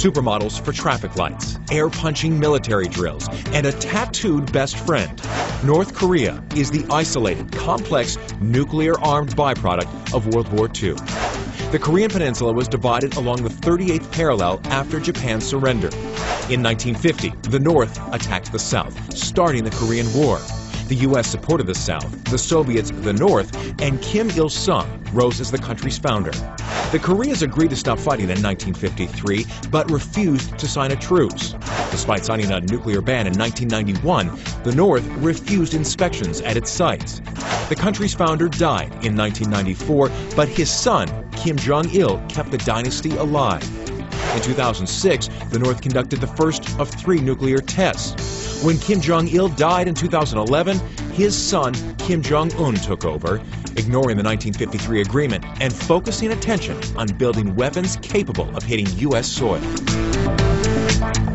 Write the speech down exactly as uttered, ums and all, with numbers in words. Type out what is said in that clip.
supermodels for traffic lights, air-punching military drills, and a tattooed best friend. North Korea is the isolated, complex, nuclear-armed byproduct of World War Two. The Korean peninsula was divided along the thirty-eighth parallel after Japan's surrender. In nineteen fifty, the North attacked the South, starting the Korean War. The U S supported the South, the Soviets the North, and Kim Il-sung rose as the country's founder. The Koreans agreed to stop fighting in nineteen fifty-three, but refused to sign a truce. Despite signing a nuclear ban in nineteen ninety-one, the North refused inspections at its sites. The country's founder died in nineteen ninety-four, but his son, Kim Jong-il, kept the dynasty alive. In two thousand six, the North conducted the first of three nuclear tests. When Kim Jong-il died in two thousand eleven, his son, Kim Jong-un, took over, ignoring the nineteen fifty-three agreement and focusing attention on building weapons capable of hitting U S soil.